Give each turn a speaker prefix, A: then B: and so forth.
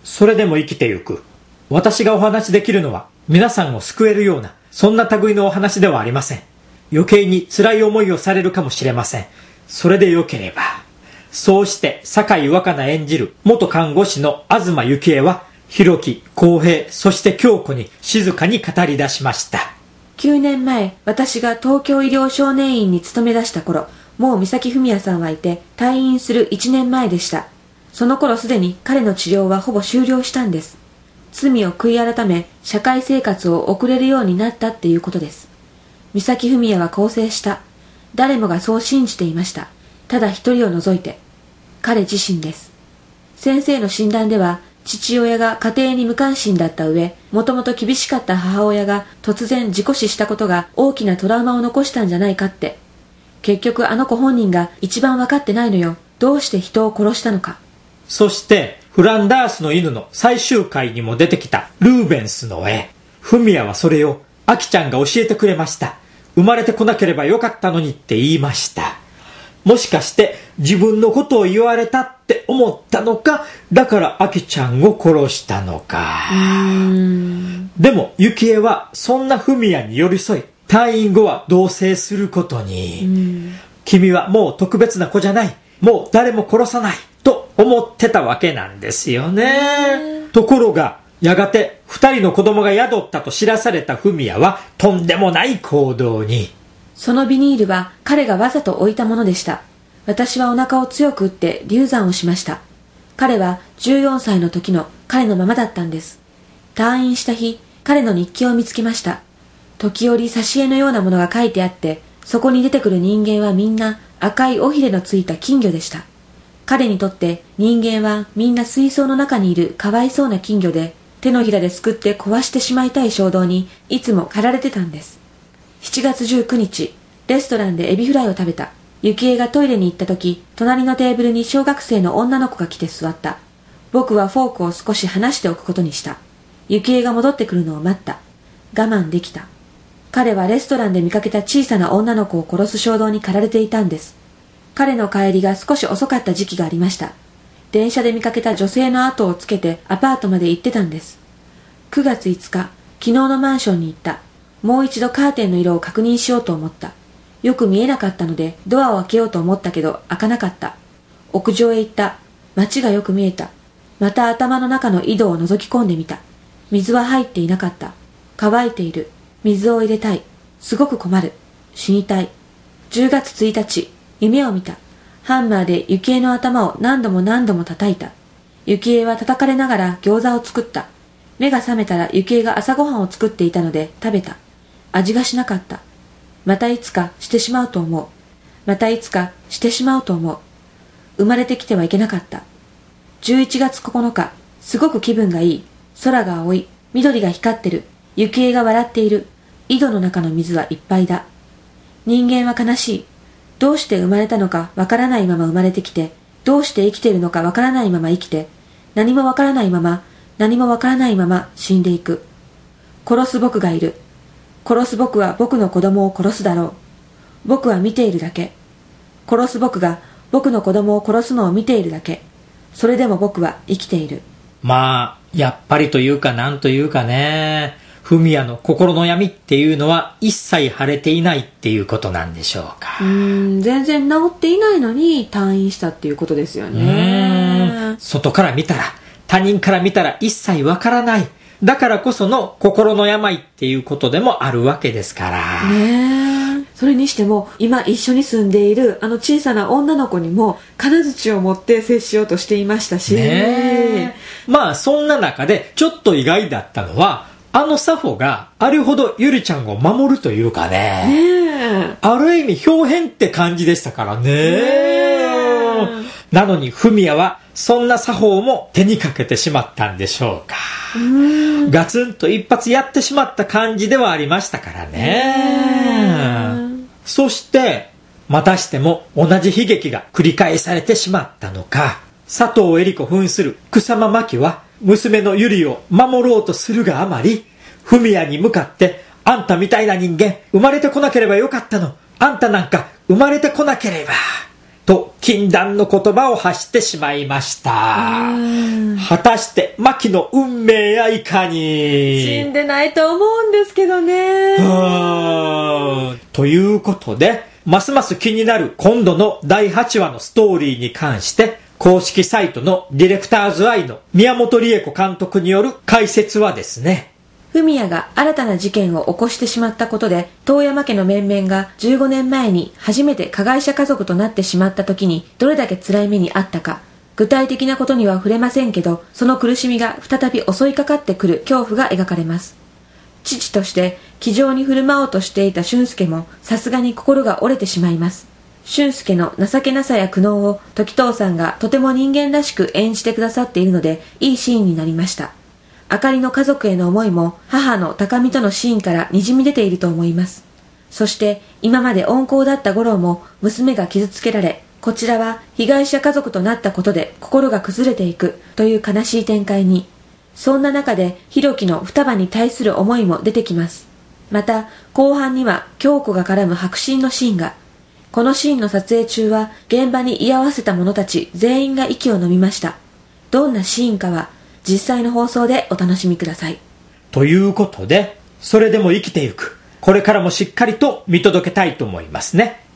A: それでも生きてゆく。私がお話しできるのは皆さんを救えるようなそんな類のお話ではありません。余計に辛い思いをされるかもしれません。それでよければ。そうして酒井若菜演じる元看護師の東幸恵はひろき、浩平、そして京子に静かに語り出しました。
B: 9年前、私が東京医療少年院に勤め出した頃、もう三崎文也さんはいて退院する1年前でした。その頃すでに彼の治療はほぼ終了したんです。罪を悔い改め、社会生活を送れるようになったっていうことです。三崎文也は更生した。誰もがそう信じていました。ただ一人を除いて。彼自身です。先生の診断では、父親が家庭に無関心だった上、もともと厳しかった母親が突然事故死したことが大きなトラウマを残したんじゃないかって。結局あの子本人が一番わかってないのよ。どうして人を殺したのか。
A: そしてフランダースの犬の最終回にも出てきたルーベンスの絵。フミヤはそれをアキちゃんが教えてくれました。生まれてこなければよかったのにって言いました。もしかして自分のことを言われたって思ったのか、だからアキちゃんを殺したのか。でも幸恵はそんなフミヤに寄り添い、退院後は同棲することに。君はもう特別な子じゃない、もう誰も殺さないと思ってたわけなんですよね。ところがやがて2人の子供が宿ったと知らされたフミヤはとんでもない行動に。
B: そのビニールは彼がわざと置いたものでした。私はお腹を強く打って流産をしました。彼は14歳の時の彼のままだったんです。退院した日、彼の日記を見つけました。時折挿絵のようなものが書いてあって、そこに出てくる人間はみんな赤い尾ひれのついた金魚でした。彼にとって人間はみんな水槽の中にいるかわいそうな金魚で、手のひらですくって壊してしまいたい衝動にいつも駆られてたんです。7月19日、レストランでエビフライを食べた。幸恵がトイレに行った時、隣のテーブルに小学生の女の子が来て座った。僕はフォークを少し離しておくことにした。幸恵が戻ってくるのを待った。我慢できた。彼はレストランで見かけた小さな女の子を殺す衝動に駆られていたんです。彼の帰りが少し遅かった時期がありました。電車で見かけた女性の後をつけてアパートまで行ってたんです。9月5日、昨日のマンションに行った。もう一度カーテンの色を確認しようと思った。よく見えなかったのでドアを開けようと思ったけど開かなかった。屋上へ行った。街がよく見えた。また頭の中の井戸を覗き込んでみた。水は入っていなかった。乾いている。水を入れたい。すごく困る。死にたい。10月1日、夢を見た。ハンマーで幸恵の頭を何度も何度も叩いた。幸恵は叩かれながら餃子を作った。目が覚めたら幸恵が朝ごはんを作っていたので食べた。味がしなかった。またいつかしてしまうと思う。またいつかしてしまうと思う。生まれてきてはいけなかった。11月9日、すごく気分がいい。空が青い。緑が光ってる。幸恵が笑っている。井戸の中の水はいっぱいだ。人間は悲しい。どうして生まれたのかわからないまま生まれてきて、どうして生きているのかわからないまま生きて、何もわからないまま、何もわからないまま死んでいく。殺す僕がいる。殺す僕は僕の子供を殺すだろう。僕は見ているだけ。殺す僕が僕の子供を殺すのを見ているだけ。それでも僕は生きている。
A: まあ、やっぱりというかなんというかね、フミヤの心の闇っていうのは一切晴れていないっていうことなんでしょうか。
B: 全然治っていないのに退院したっていうことですよね。
A: 外から見たら、他人から見たら一切わからない。だからこその心の病っていうことでもあるわけですから。
B: ねえ。それにしても今一緒に住んでいるあの小さな女の子にも金槌を持って接しようとしていましたし。
A: ねえ。まあそんな中でちょっと意外だったのは、あのサフォがあれほどゆりちゃんを守るというかね。ある意味表変って感じでしたからね。なのにフミヤはそんな作法も手にかけてしまったんでしょうか。ガツンと一発やってしまった感じではありましたからね。そしてまたしても同じ悲劇が繰り返されてしまったのか、佐藤恵理子扮する草間真希は娘のゆりを守ろうとするがあまり、フミヤに向かってあんたみたいな人間生まれてこなければよかったの、あんたなんか生まれてこなければと禁断の言葉を発してしまいました。果たして牧の運命やいかに。
B: 死んでないと思うんですけどね。
A: ということで、ますます気になる今度の第8話のストーリーに関して、公式サイトのディレクターズアイの宮本理恵子監督による解説はですね、
B: 文也が新たな事件を起こしてしまったことで、遠山家の面々が15年前に初めて加害者家族となってしまった時にどれだけ辛い目にあったか、具体的なことには触れませんけど、その苦しみが再び襲いかかってくる恐怖が描かれます。父として気丈に振る舞おうとしていた俊介もさすがに心が折れてしまいます。俊介の情けなさや苦悩を時藤さんがとても人間らしく演じてくださっているので、いいシーンになりました。あかりの家族への思いも母の高見とのシーンからにじみ出ていると思います。そして今まで温厚だった五郎も娘が傷つけられ、こちらは被害者家族となったことで心が崩れていくという悲しい展開に、そんな中でひろきの双葉に対する思いも出てきます。また後半には京子が絡む迫真のシーンが、このシーンの撮影中は現場に居合わせた者たち全員が息を飲みました。どんなシーンかは実際の放送でお楽しみください。
A: ということで、それでも生きてゆく、これからもしっかりと見届けたいと思いますね。